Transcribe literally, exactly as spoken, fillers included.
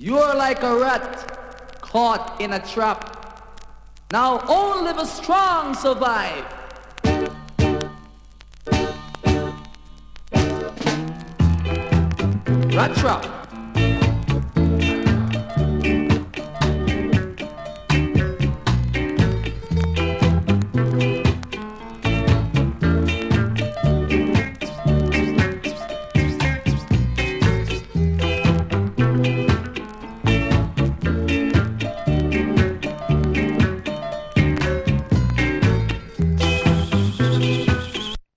You're like a rat caught in a trap. Now only the strong survive. Rat trap.